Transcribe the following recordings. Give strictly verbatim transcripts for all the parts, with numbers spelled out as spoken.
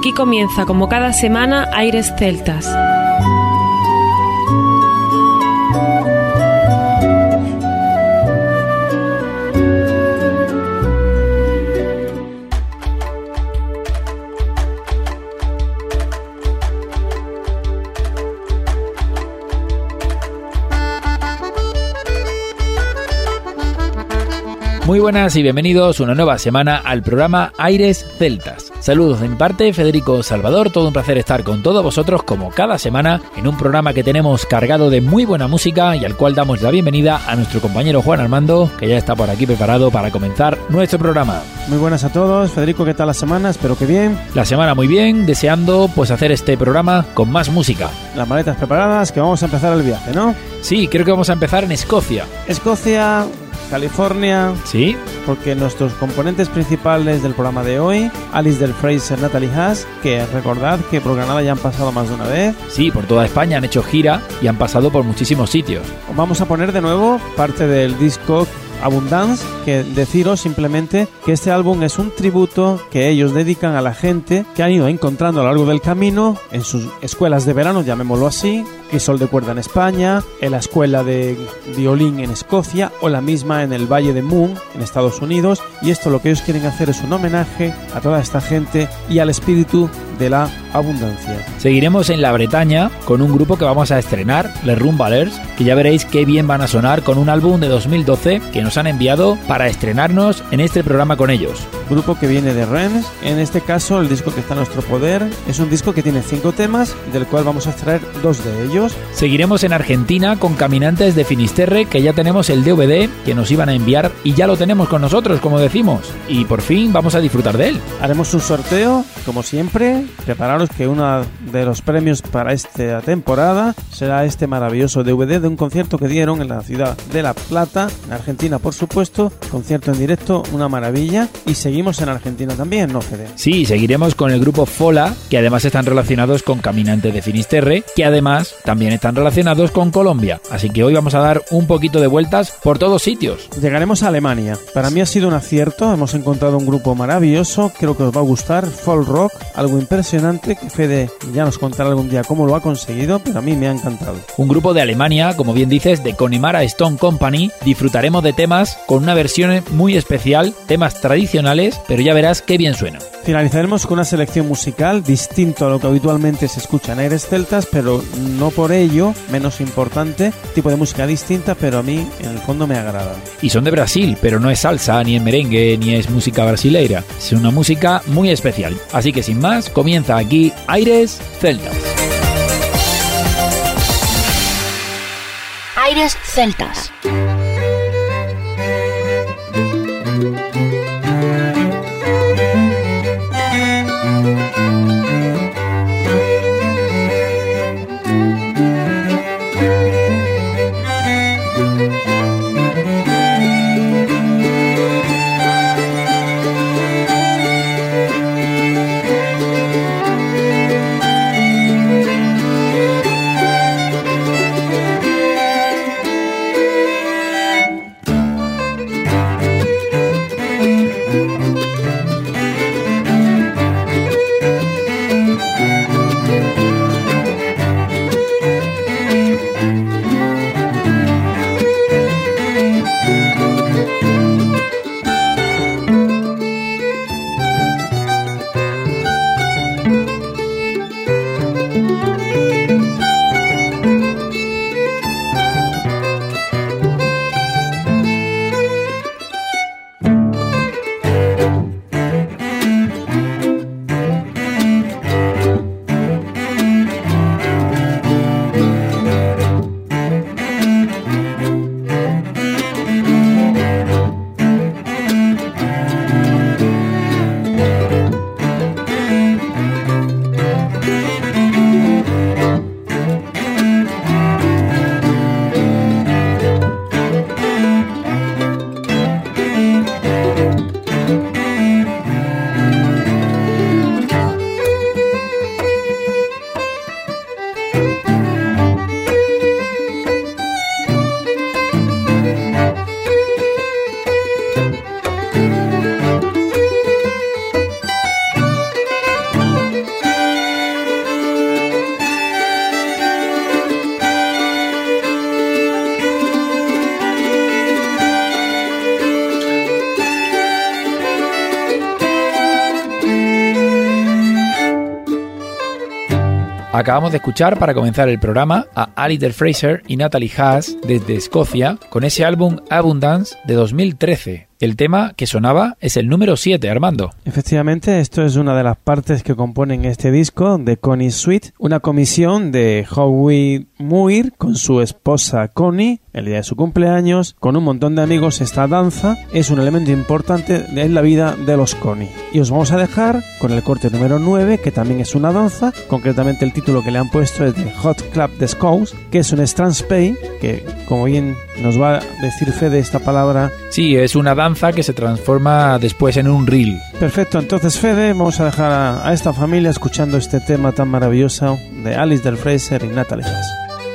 Aquí comienza, como cada semana, Aires Celtas. Muy buenas y bienvenidos una nueva semana al programa Aires Celtas. Saludos de mi parte, Federico Salvador, todo un placer estar con todos vosotros como cada semana en un programa que tenemos cargado de muy buena música y al cual damos la bienvenida a nuestro compañero Juan Armando, que ya está por aquí preparado para comenzar nuestro programa. Muy buenas a todos, Federico, ¿qué tal la semana? Espero que bien. La semana muy bien, deseando pues hacer este programa con más música. Las maletas preparadas, que vamos a empezar el viaje, ¿no? Sí, creo que vamos a empezar en Escocia. Escocia, California. Sí. Porque nuestros componentes principales del programa de hoy, Alice del Fraser, Natalie Haas, que recordad que por Granada ya han pasado más de una vez. Sí, por toda España han hecho gira y han pasado por muchísimos sitios. Vamos a poner de nuevo parte del disco Abundance, que deciros simplemente que este álbum es un tributo que ellos dedican a la gente que han ido encontrando a lo largo del camino en sus escuelas de verano, llamémoslo así, Crisol de Cuerda en España, en la escuela de violín en Escocia o la misma en el Valle de Moon en Estados Unidos, y esto lo que ellos quieren hacer es un homenaje a toda esta gente y al espíritu de la abundancia. Seguiremos en la Bretaña con un grupo que vamos a estrenar, Les Rumbalers, que ya veréis qué bien van a sonar con un álbum de dos mil doce que nos han enviado para estrenarnos en este programa con ellos. Grupo que viene de Rennes, en este caso el disco que está a nuestro poder es un disco que tiene cinco temas, del cual vamos a extraer dos de ellos. Seguiremos en Argentina con Caminantes de Finisterre, que ya tenemos el D V D que nos iban a enviar y ya lo tenemos con nosotros, como decimos, y por fin vamos a disfrutar de él. Haremos un sorteo, como siempre. Prepararos que uno de los premios para esta temporada será este maravilloso D V D de un concierto que dieron en la ciudad de La Plata, en Argentina, por supuesto, concierto en directo, una maravilla. Y seguimos en Argentina también, ¿no, Fede? Sí, seguiremos con el grupo Fola, que además están relacionados con Caminantes de Finisterre, que además también están relacionados con Colombia. Así que hoy vamos a dar un poquito de vueltas por todos sitios. Llegaremos a Alemania. Para mí ha sido un acierto, hemos encontrado un grupo maravilloso, creo que os va a gustar, folk rock, algo impresionante, que Fede ya nos contará algún día cómo lo ha conseguido, pero a mí me ha encantado. Un grupo de Alemania, como bien dices, de Connemara Stone Company. Disfrutaremos de temas con una versión muy especial, temas tradicionales, pero ya verás qué bien suena. Finalizaremos con una selección musical distinto a lo que habitualmente se escucha en Aires Celtas, pero no por ello menos importante, tipo de música distinta, pero a mí en el fondo me agrada. Y son de Brasil, pero no es salsa, ni es merengue, ni es música brasileira. Es una música muy especial. Así que sin más, comienza aquí Aires Celtas. Aires Celtas. Acabamos de escuchar para comenzar el programa a Alistair Fraser y Natalie Haas desde Escocia con ese álbum Abundance de dos mil trece. El tema que sonaba es el número siete, Armando. Efectivamente, esto es una de las partes que componen este disco de Connie's Suite, una comisión de Howie Muir con su esposa Connie el día de su cumpleaños, con un montón de amigos. Esta danza es un elemento importante en la vida de los Connie. Y os vamos a dejar con el corte número nueve, que también es una danza, concretamente el título que le han puesto es de Hot Club The Scouse, que es un Stranspay, que como bien nos va a decir Fede esta palabra... Sí, es una danza que se transforma después en un reel. Perfecto, entonces Fede, vamos a dejar a, a esta familia escuchando este tema tan maravilloso de Alistair Fraser y Natalie Haas.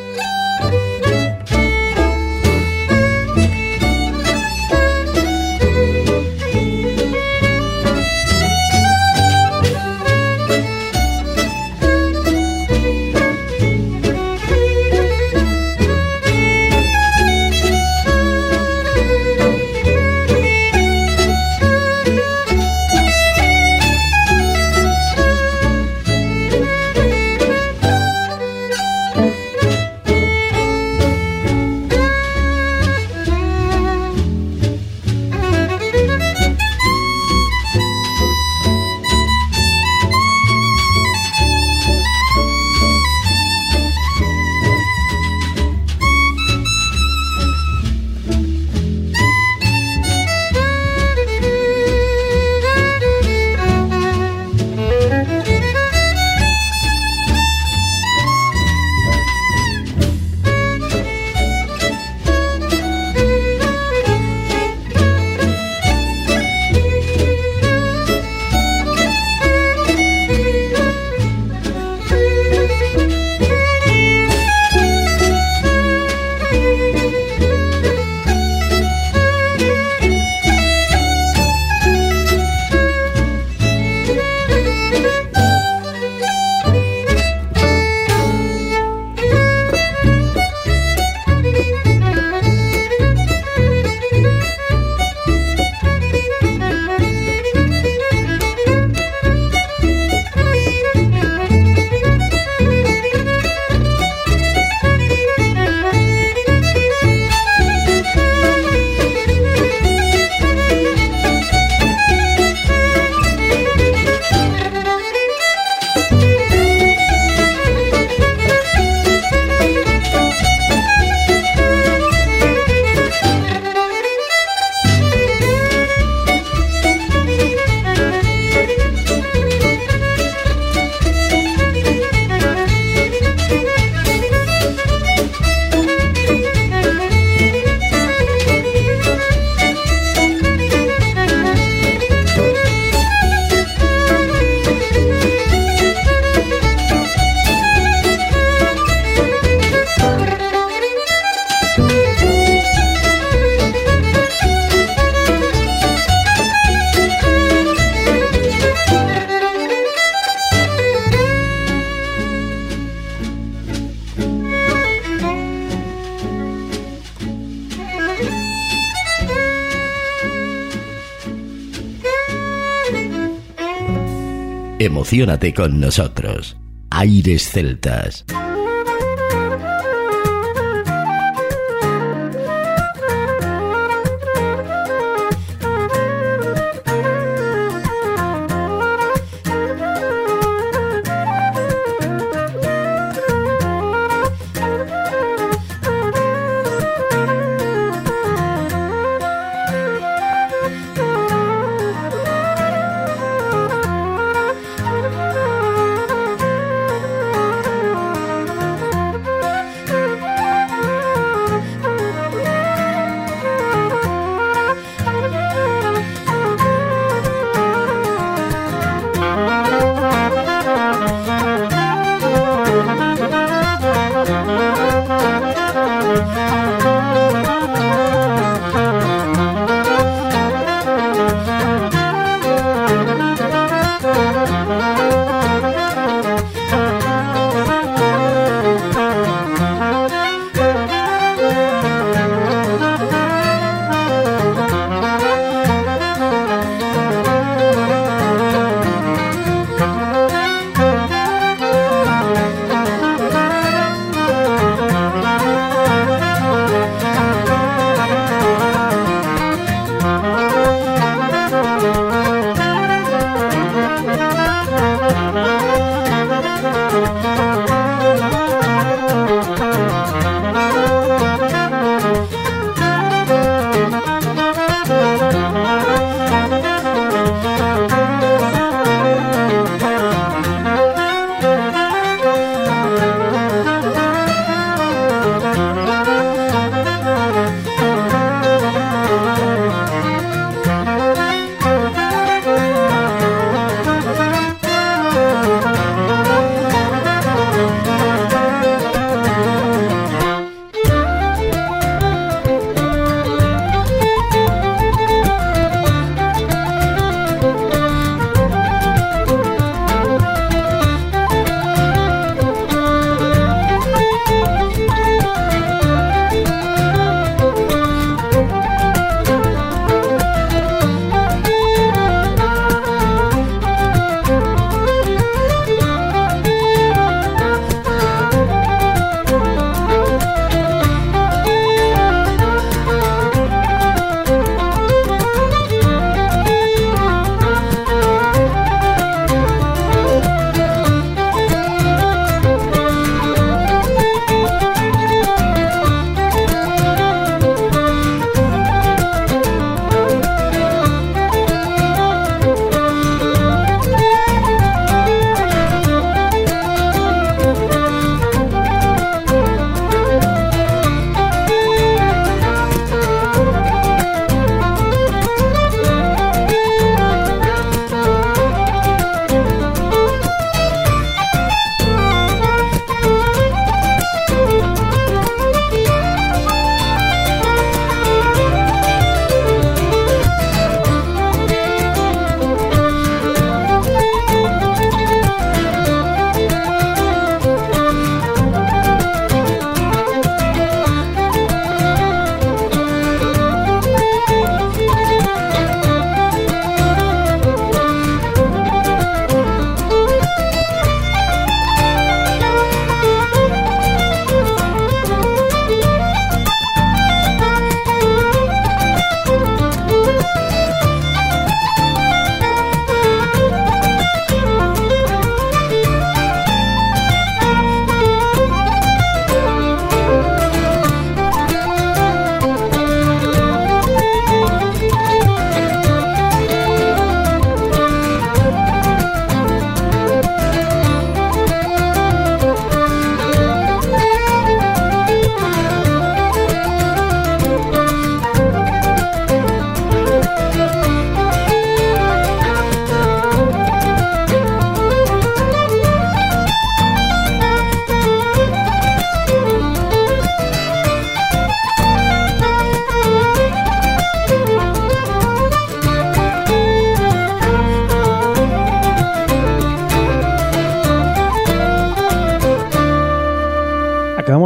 Emociónate con nosotros. Aires Celtas.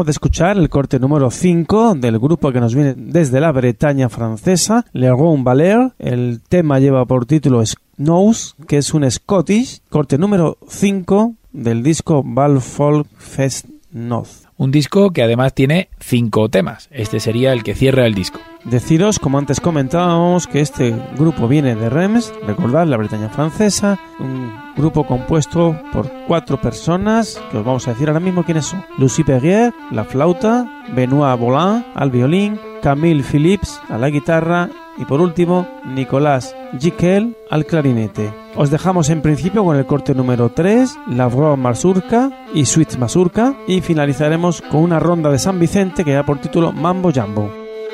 Acabamos de escuchar el corte número cinco del grupo que nos viene desde la Bretaña francesa, Le Rond Valère. El tema lleva por título Snows, que es un Scottish, corte número cinco del disco Val Folk Fest North. Un disco que además tiene cinco temas. Este sería el que cierra el disco. Deciros, como antes comentábamos, que este grupo viene de Reims, recordad, la Bretaña francesa, un grupo compuesto por cuatro personas, que os vamos a decir ahora mismo quiénes son. Lucie Perrier, la flauta, Benoît Bolin al violín, Camille Phillips a la guitarra y por último, Nicolas Giquel al clarinete. Os dejamos en principio con el corte número tres, Lavrov Mazurka y Suite Mazurka, y finalizaremos con una ronda de San Vicente que lleva por título Mambo Jambo.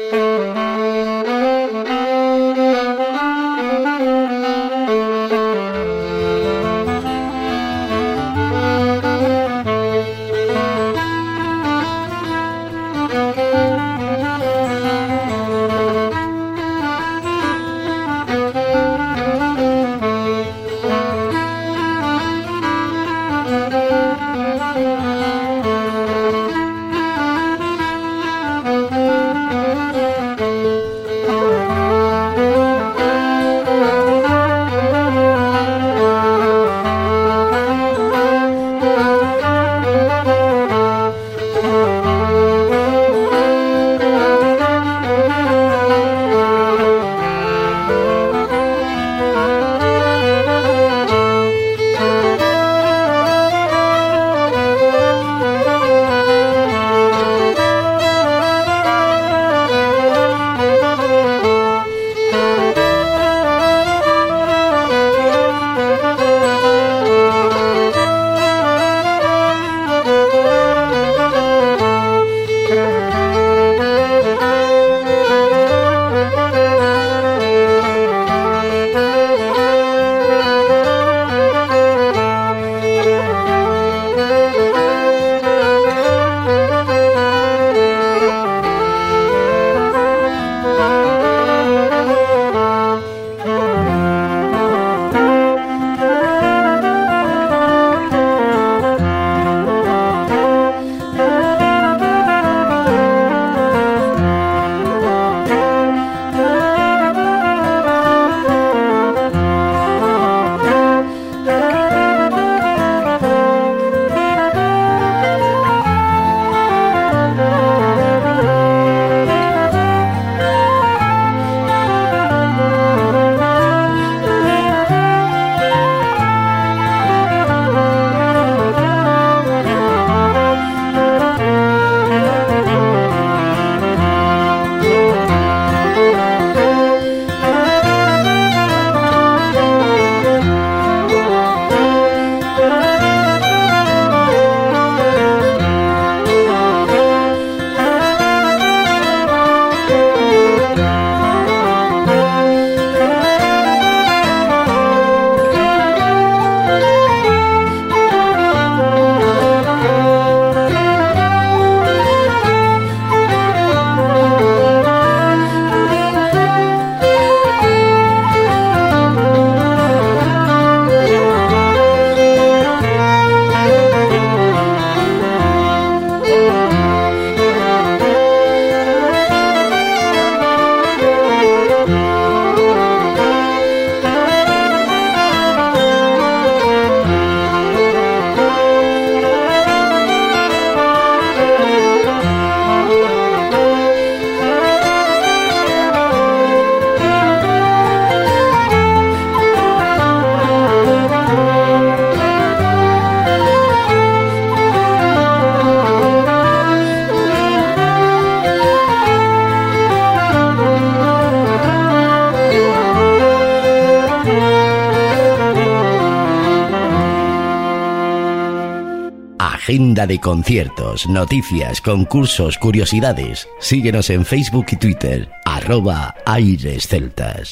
Agenda de conciertos, noticias, concursos, curiosidades. Síguenos en Facebook y Twitter, arroba Aires Celtas.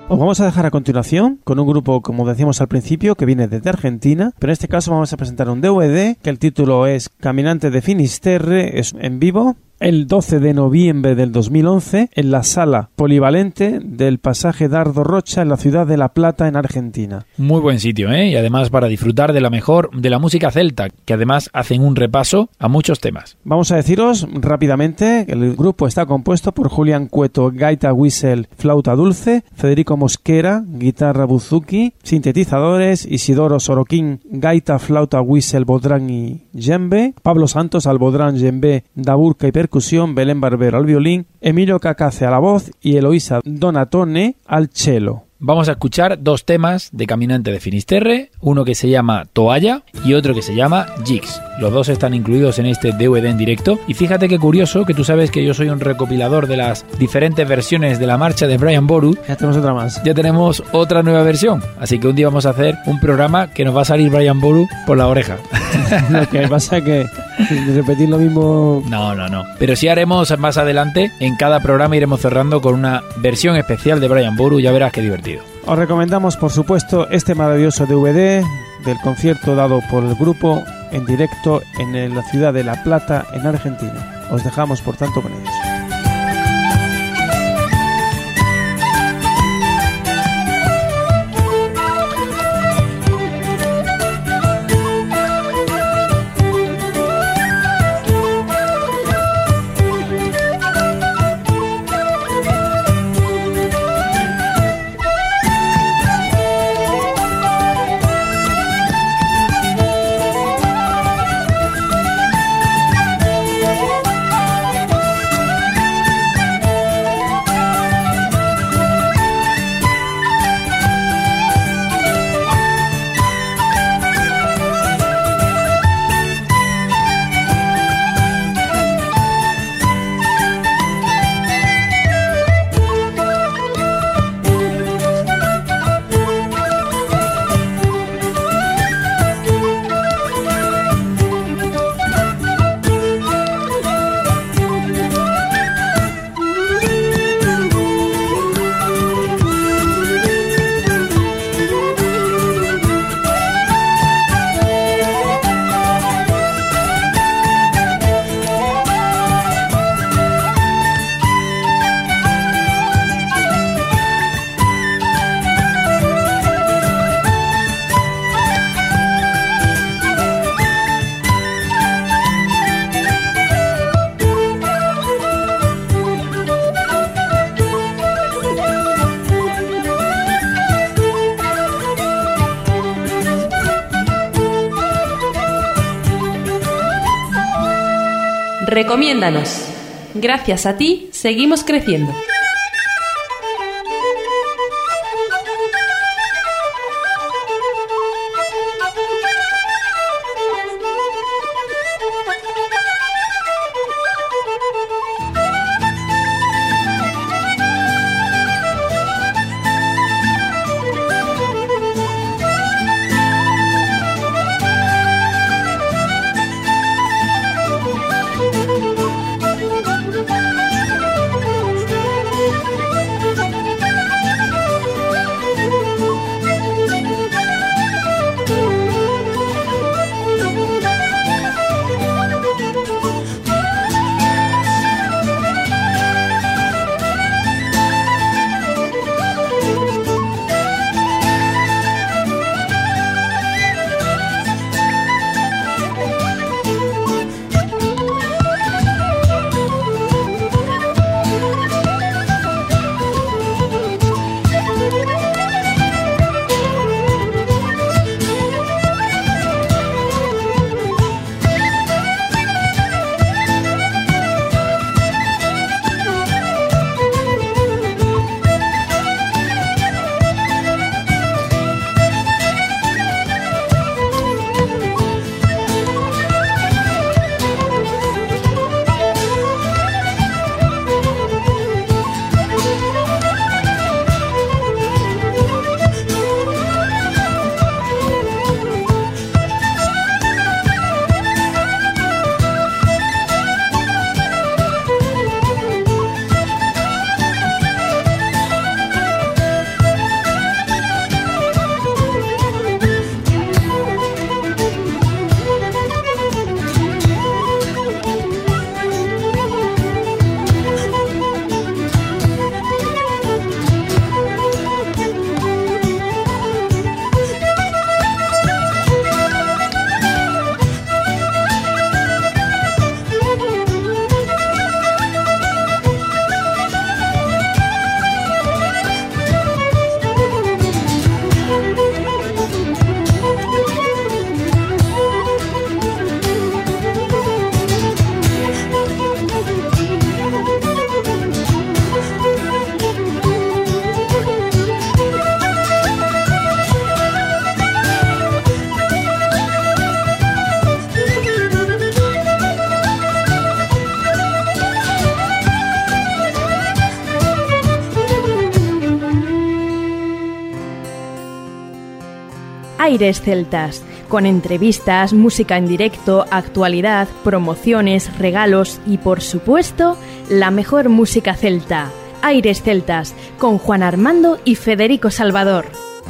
Os vamos a dejar a continuación con un grupo, como decíamos al principio, que viene desde Argentina, pero en este caso vamos a presentar un D V D que el título es Caminante de Finisterre, es en vivo, el doce de noviembre del dos mil once en la sala polivalente del Pasaje Dardo Rocha en la ciudad de La Plata, en Argentina. Muy buen sitio, ¿eh? Y además para disfrutar de la mejor de la música celta, que además hacen un repaso a muchos temas. Vamos a deciros rápidamente que el grupo está compuesto por Julián Cueto, gaita, whistle, flauta dulce, Federico Mosquera, guitarra buzuki, sintetizadores, Isidoro Soroquín, gaita, flauta, whistle, bodrán y djembe, Pablo Santos al bodrán, djembe, daburca y percusión, Belén Barbero al violín, Emilio Cacace a la voz y Eloísa Donatone al cello. Vamos a escuchar dos temas de Caminante de Finisterre, uno que se llama Toalla y otro que se llama Jigs. Los dos están incluidos en este D V D en directo y fíjate qué curioso que tú sabes que yo soy un recopilador de las diferentes versiones de la marcha de Brian Boru. Ya tenemos otra más. Ya tenemos otra nueva versión, así que un día vamos a hacer un programa que nos va a salir Brian Boru por la oreja. Lo que pasa es que repetir lo mismo... No, no, no. Pero sí haremos más adelante, en cada programa iremos cerrando con una versión especial de Brian Boru, ya verás qué divertido. Os recomendamos, por supuesto, este maravilloso D V D del concierto dado por el grupo en directo en la ciudad de La Plata, en Argentina. Os dejamos, por tanto, con ellos. Recomiéndanos. Gracias a ti, seguimos creciendo. Aires Celtas, con entrevistas, música en directo, actualidad, promociones, regalos y, por supuesto, la mejor música celta. Aires Celtas, con Juan Armando y Federico Salvador.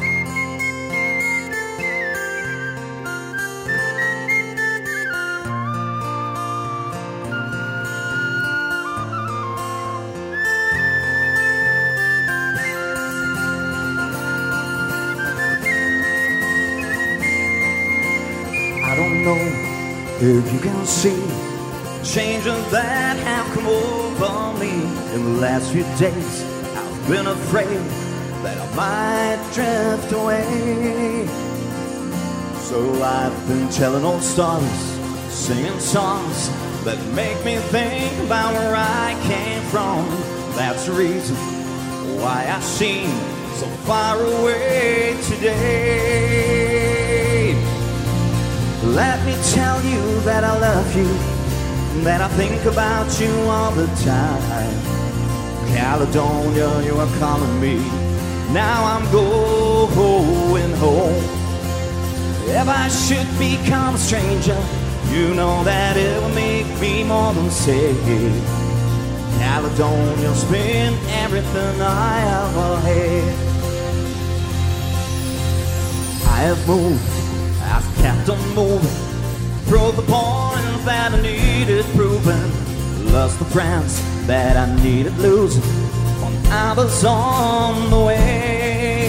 If you can see changes that have come over me in the last few days, I've been afraid that I might drift away. So I've been telling old stories, singing songs that make me think about where I came from. That's the reason why I seem so far away today. Let me tell you that I love you, that I think about you all the time. Caledonia, you are calling me, now I'm going home. If I should become a stranger, you know that it will make me more than sad. Caledonia's been everything I ever had. I have moved, I've kept on moving, proved the point that I needed proving, lost the friends that I needed losing, when I was on the way.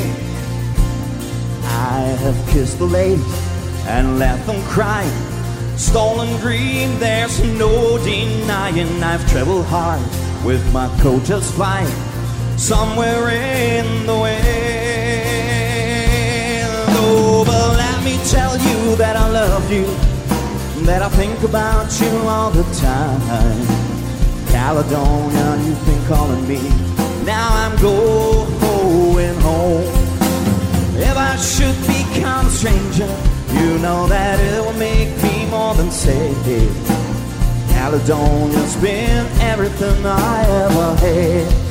I have kissed the ladies and left them crying, stolen dream, there's no denying. I've traveled hard with my coat just flying, somewhere in the wind. Oh, but let me tell you that I love you, that I think about you all the time. Caledonia, you've been calling me, now I'm going home. If I should become a stranger, you know that it will make me more than sad. Caledonia's been everything I ever had.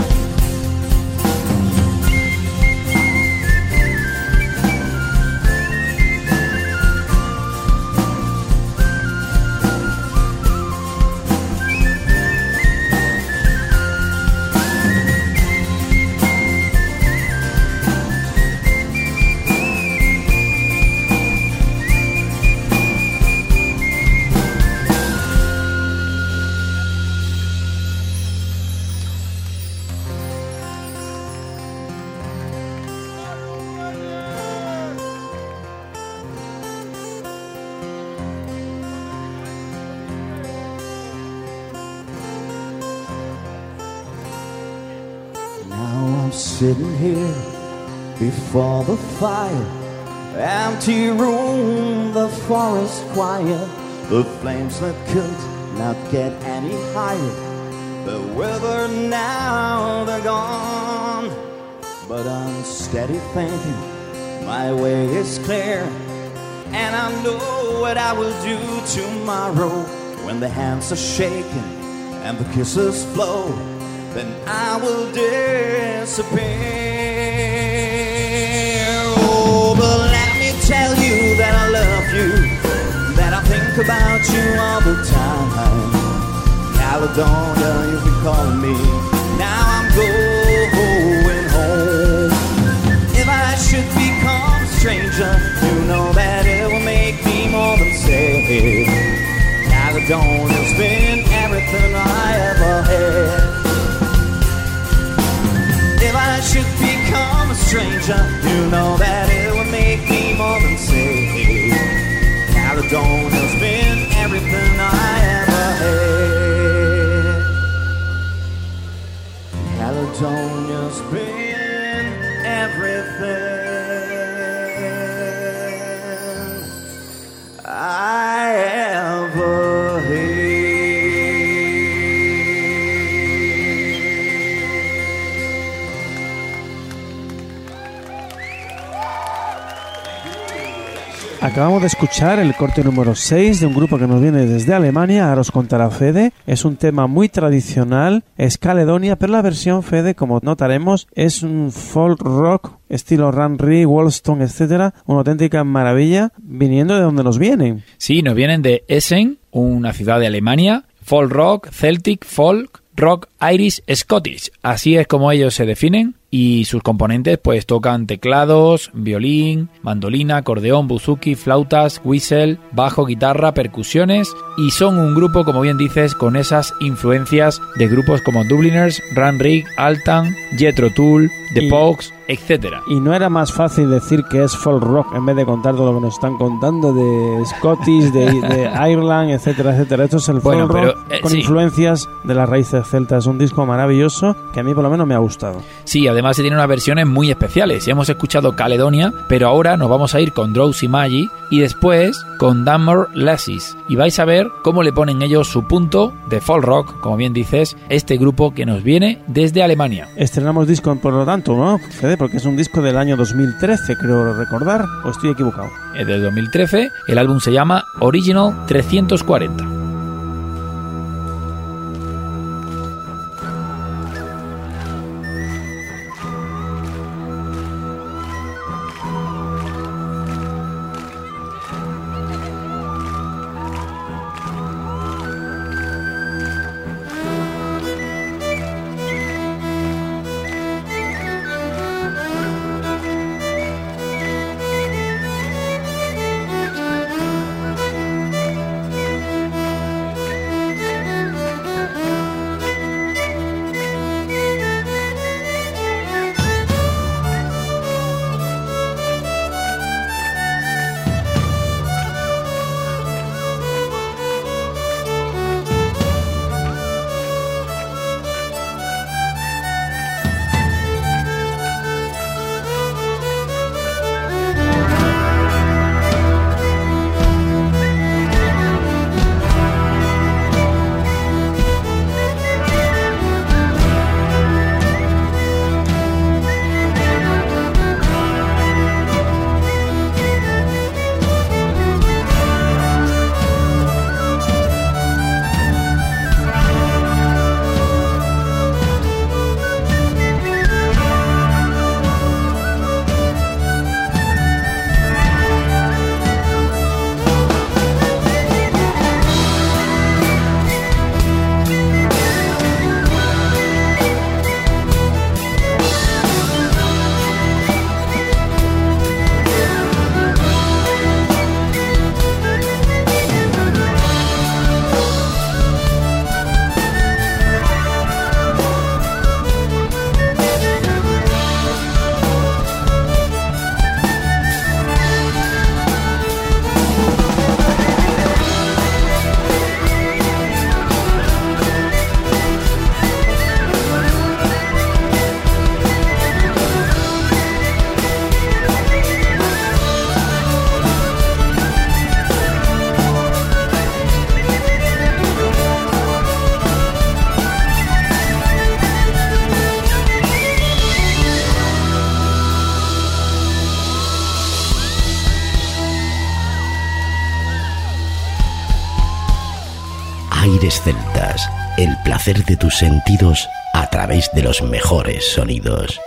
Sitting here before the fire, empty room, the forest quiet, the flames that could not get any higher, the weather now they're gone. But I'm steady thinking, my way is clear, and I know what I will do tomorrow. When the hands are shaking and the kisses flow, then I will disappear. Oh, but let me tell you that I love you, that I think about you all the time. Caledonia, you've been calling me, now I'm going home. If I should become a stranger, you know that it will make me more than sad. Caledonia's been everything I ever had. If I should become a stranger, you know that it would make me more than sad. Caledonia's been everything I ever had. Caledonia's been everything I ever had. Acabamos de escuchar el corte número seis de un grupo que nos viene desde Alemania, ahora os contará Fede. Es un tema muy tradicional, es Caledonia, pero la versión, Fede, como notaremos, es un folk rock estilo Ranri, Wollaston, etcétera, una auténtica maravilla viniendo de donde nos vienen. Sí, nos vienen de Essen, una ciudad de Alemania, folk rock, Celtic, folk, rock, Irish, Scottish. Así es como ellos se definen. Y sus componentes pues tocan teclados, violín, mandolina, acordeón, buzuki, flautas, whistle, bajo, guitarra, percusiones, y son un grupo, como bien dices, con esas influencias de grupos como Dubliners, Ranrig, Altan, Jethro Tull, The Pogues, etcétera. Y no era más fácil decir que es folk rock en vez de contar todo lo que nos están contando de Scottish, de, de Ireland, etcétera, etcétera. Esto es el bueno, folk pero, rock eh, con sí. influencias de las raíces celtas. Es un disco maravilloso que a mí por lo menos me ha gustado. Sí, además se tiene unas versiones muy especiales. Ya hemos escuchado Caledonia, pero ahora nos vamos a ir con Drowsy Magi y después con Dumber Lassies. Y vais a ver cómo le ponen ellos su punto de folk rock, como bien dices, este grupo que nos viene desde Alemania. Estrenamos disco, por lo tanto, ¿no, Fede? Porque es un disco del año dos mil trece, creo recordar, o estoy equivocado. Es del dos mil trece, el álbum se llama Original trescientos cuarenta. Aires celtas, el placer de tus sentidos a través de los mejores sonidos.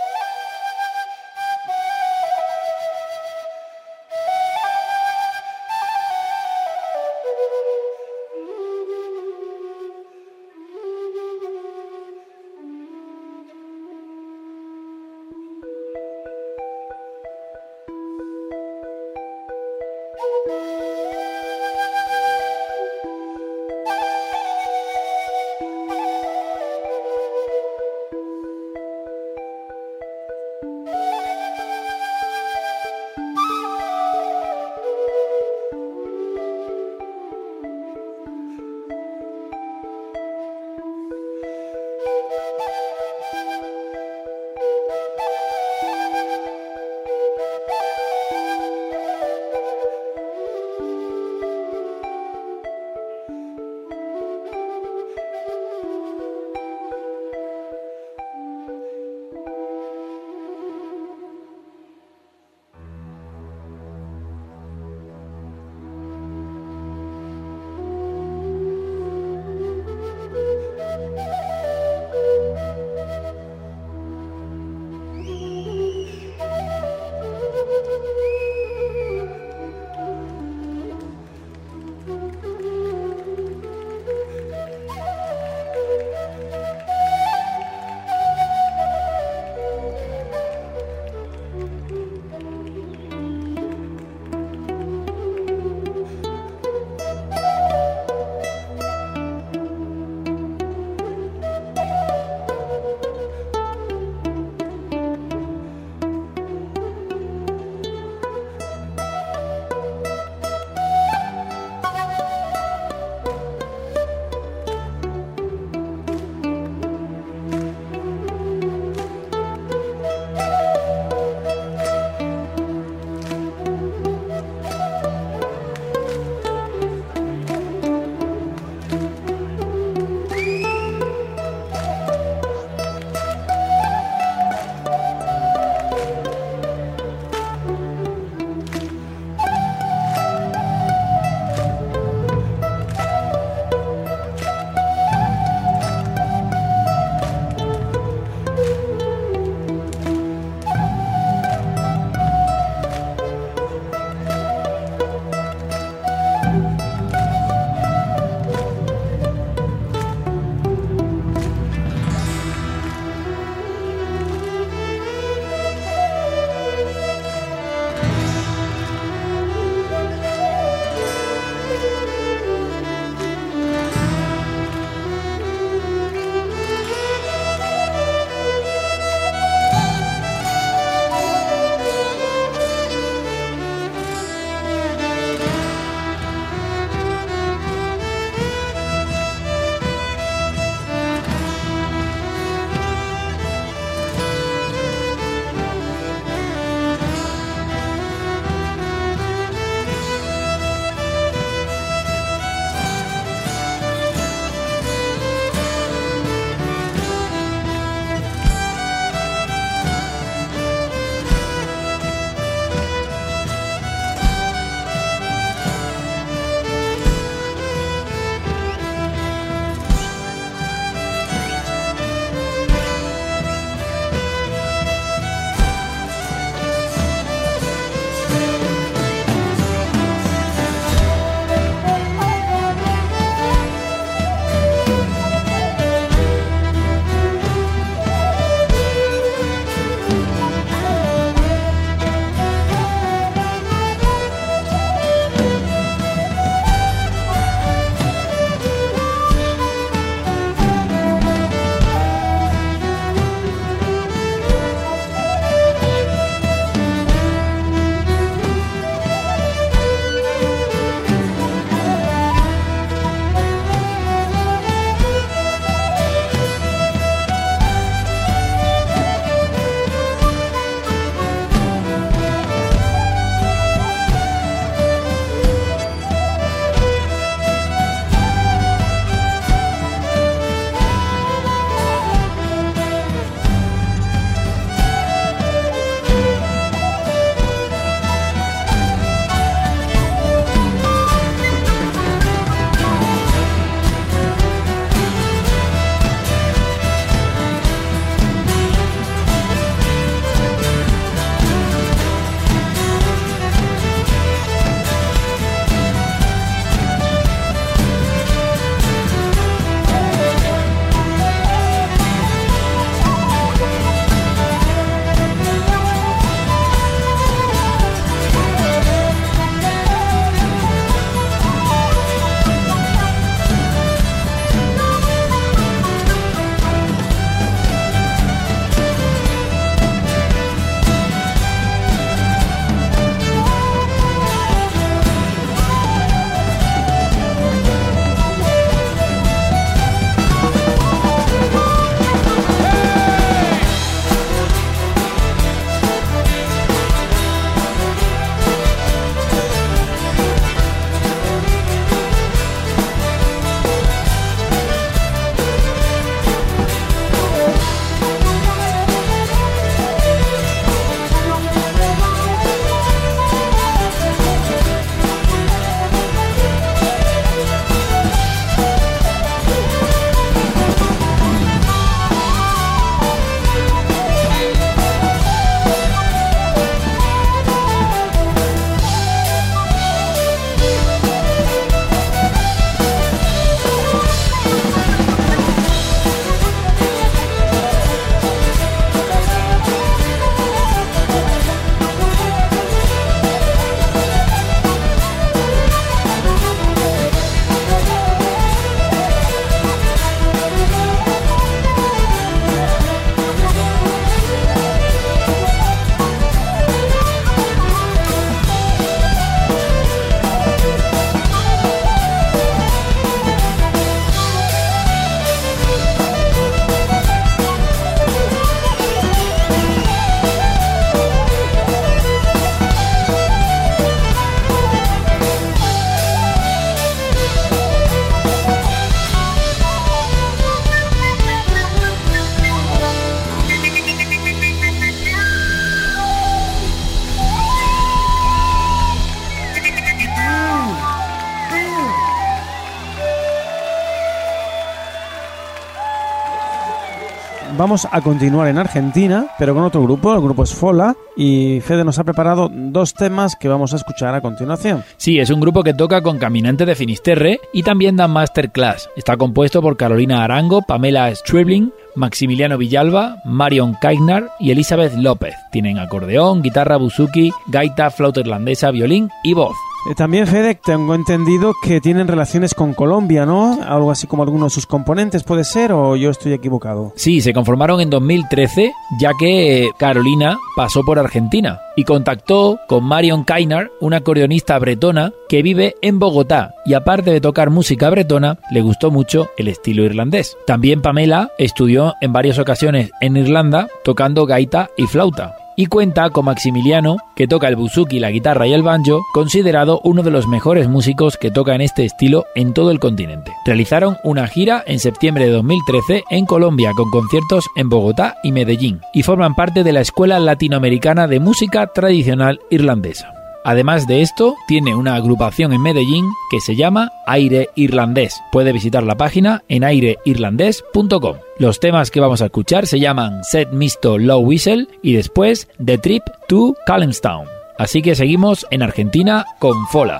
vamos a continuar en Argentina, pero con otro grupo, el grupo es Fola, y Fede nos ha preparado dos temas que vamos a escuchar a continuación. Sí, es un grupo que toca con Caminante de Finisterre y también da masterclass. Está compuesto por Carolina Arango, Pamela Stribling, Maximiliano Villalba, Marion Kaignar y Elizabeth López. Tienen acordeón, guitarra, buzuki, gaita, flauta irlandesa, violín y voz. Eh, también, Fede, tengo entendido que tienen relaciones con Colombia, ¿no? Algo así como algunos de sus componentes, ¿puede ser? ¿O yo estoy equivocado? Sí, se conformaron en dos mil trece, ya que Carolina pasó por Argentina y contactó con Marion Kaignar, una acordeonista bretona que vive en Bogotá, y aparte de tocar música bretona, le gustó mucho el estilo irlandés. También Pamela estudió en varias ocasiones en Irlanda tocando gaita y flauta. Y cuenta con Maximiliano, que toca el buzuki, la guitarra y el banjo, considerado uno de los mejores músicos que tocan este estilo en todo el continente. Realizaron una gira en septiembre de dos mil trece en Colombia con conciertos en Bogotá y Medellín, y forman parte de la Escuela Latinoamericana de Música Tradicional Irlandesa. Además de esto, tiene una agrupación en Medellín que se llama Aire Irlandés. Puede visitar la página en aire irlandés punto com. Los temas que vamos a escuchar se llaman Set Misto Low Whistle y después The Trip to Callumstown. Así que seguimos en Argentina con Fola.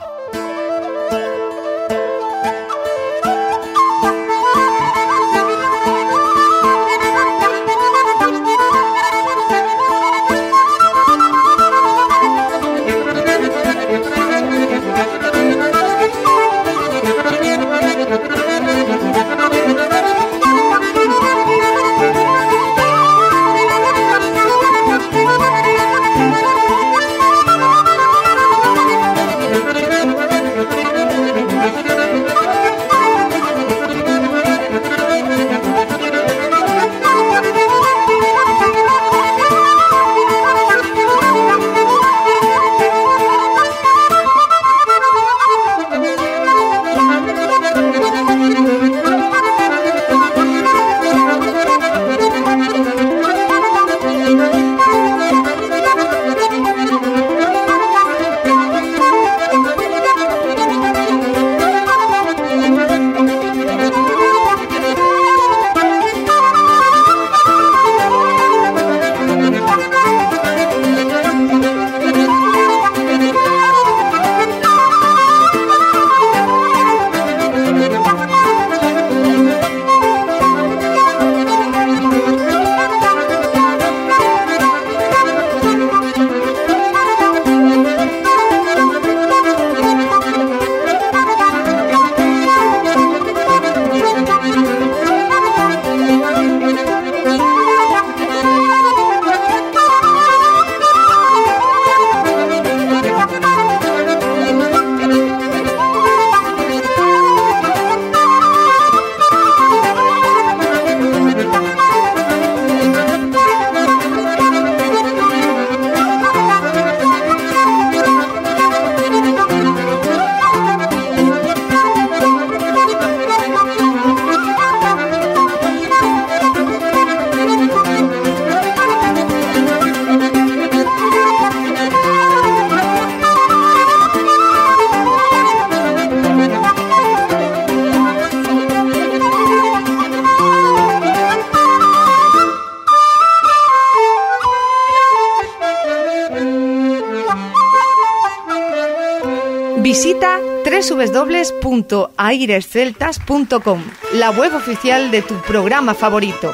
Visita doble u doble u doble u punto aires celtas punto com, la web oficial de tu programa favorito.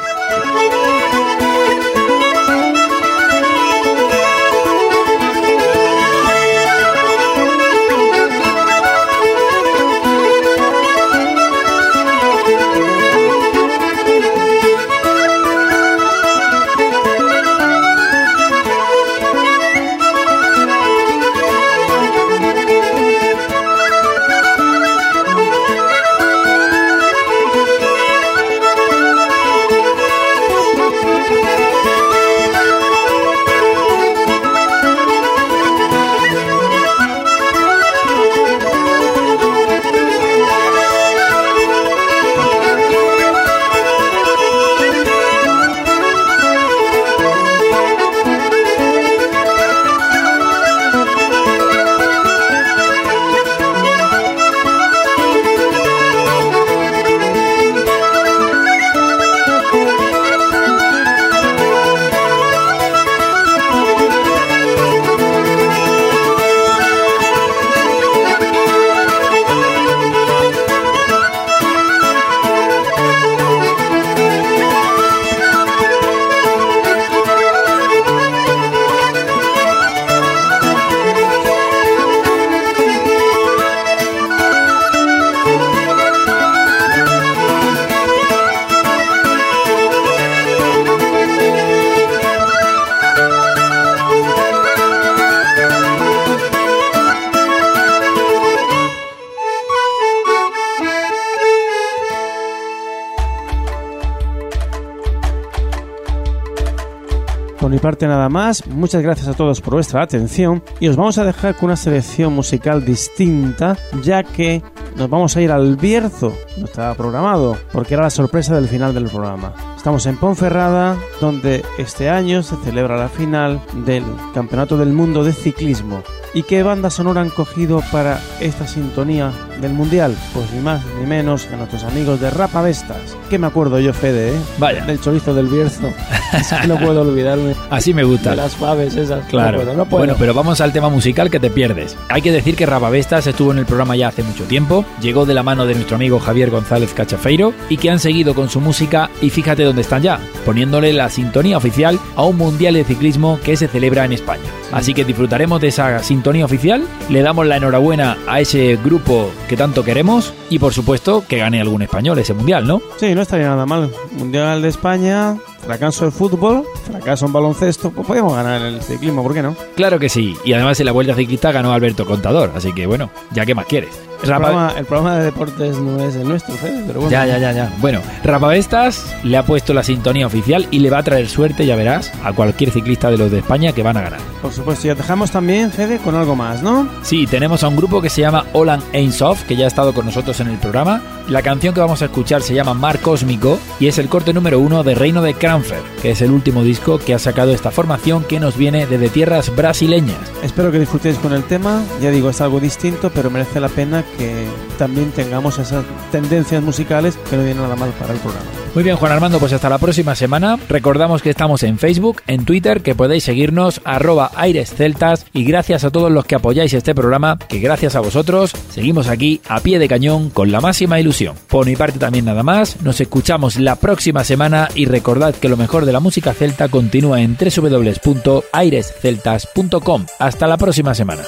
Por mi parte nada más, muchas gracias a todos por vuestra atención y os vamos a dejar con una selección musical distinta, ya que nos vamos a ir al Bierzo, no estaba programado, porque era la sorpresa del final del programa. Estamos en Ponferrada, donde este año se celebra la final del Campeonato del Mundo de Ciclismo. ¿Y qué banda sonora han cogido para esta sintonía del Mundial? Pues ni más ni menos que nuestros amigos de Rapavestas. Que me acuerdo yo, Fede, ¿eh? Vaya. Del chorizo del Bierzo. Es que no puedo olvidarme. Así me gusta. De las faves esas. Claro. No puedo, no puedo. Bueno, pero vamos al tema musical que te pierdes. Hay que decir que Rapavestas estuvo en el programa ya hace mucho tiempo, llegó de la mano de nuestro amigo Javier González Cachafeiro y que han seguido con su música y fíjate dónde están ya, poniéndole la sintonía oficial a un Mundial de Ciclismo que se celebra en España. Así que disfrutaremos de esa sintonía oficial, le damos la enhorabuena a ese grupo que tanto queremos y por supuesto que gane algún español ese Mundial, ¿no? Sí, no estaría nada mal. Mundial de España, fracaso en fútbol, fracaso en baloncesto, pues podemos ganar el ciclismo, ¿por qué no? Claro que sí, y además en la Vuelta Ciclista ganó Alberto Contador, así que bueno, ya qué más quieres. El, Rapa... programa, el programa de deportes no es el nuestro, Fede, pero bueno. Ya, ya, ya, ya. Bueno, Rapavestas le ha puesto la sintonía oficial y le va a traer suerte, ya verás, a cualquier ciclista de los de España que van a ganar. Por supuesto, ya dejamos también, Fede, con algo más, ¿no? Sí, tenemos a un grupo que se llama Holland Ainsoft, que ya ha estado con nosotros en el programa. La canción que vamos a escuchar se llama Mar Cósmico y es el corte número uno de Reino de Cranfer, que es el último disco que ha sacado esta formación que nos viene desde tierras brasileñas. Espero que disfrutéis con el tema, ya digo, es algo distinto, pero merece la pena que también tengamos esas tendencias musicales que no vienen nada mal para el programa. Muy bien, Juan Armando, pues hasta la próxima semana. Recordamos que estamos en Facebook, en Twitter, que podéis seguirnos, arroba Aires Celtas, y gracias a todos los que apoyáis este programa, que gracias a vosotros seguimos aquí a pie de cañón con la máxima ilusión. Por mi parte también nada más, nos escuchamos la próxima semana y recordad que lo mejor de la música celta continúa en doble u doble u doble u punto aires celtas punto com. Hasta la próxima semana.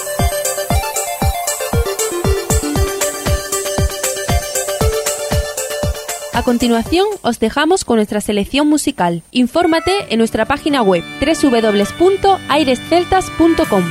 A continuación, os dejamos con nuestra selección musical. Infórmate en nuestra página web doble u doble u doble u punto aires celtas punto com.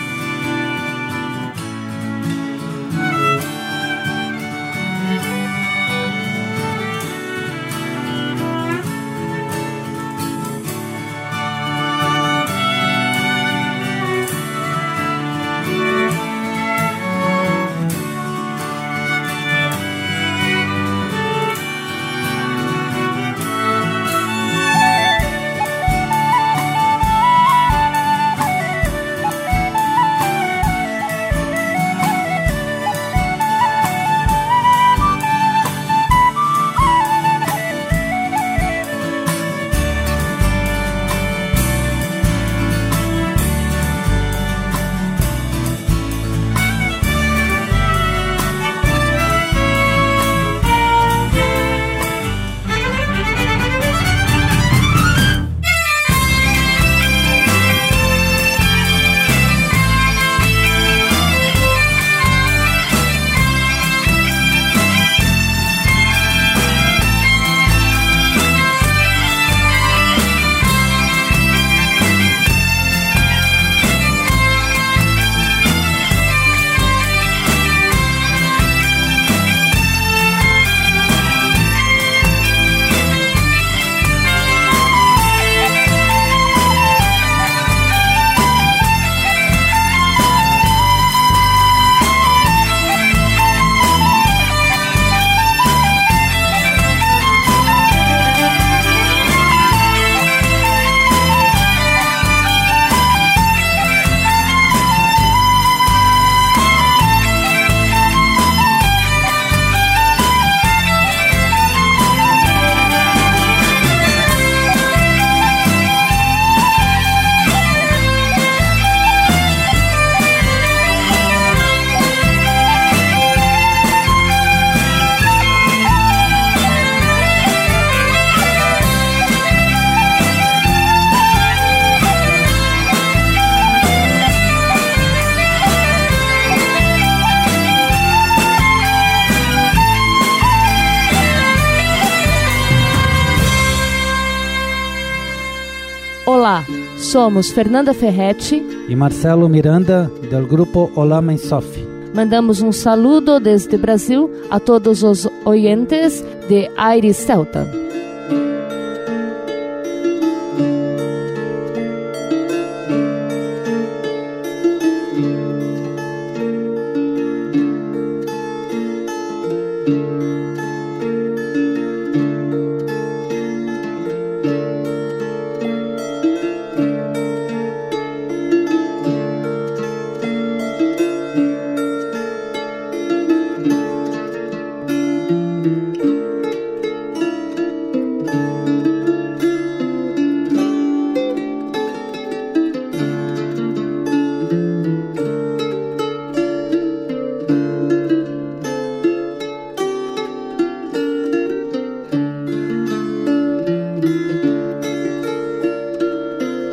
Olá, somos Fernanda Ferretti e Marcelo Miranda, do grupo Olá Mãe Sophie. Mandamos um saludo desde Brasil a todos os oyentes de Aires Celta.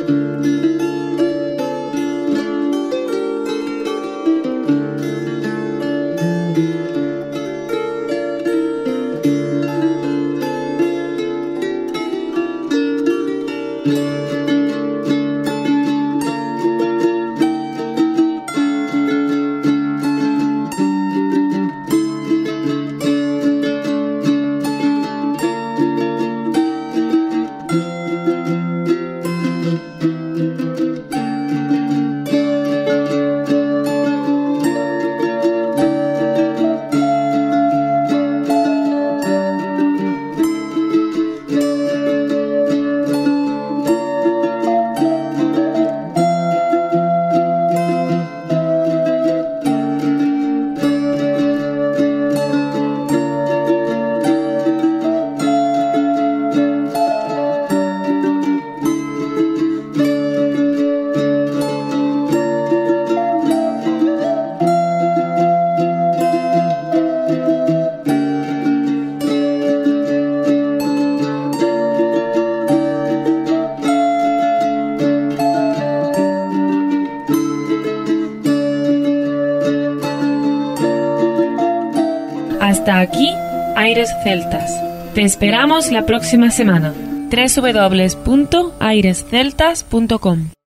Hasta aquí, Aires Celtas. Te esperamos la próxima semana. doble u doble u doble u punto aires celtas punto com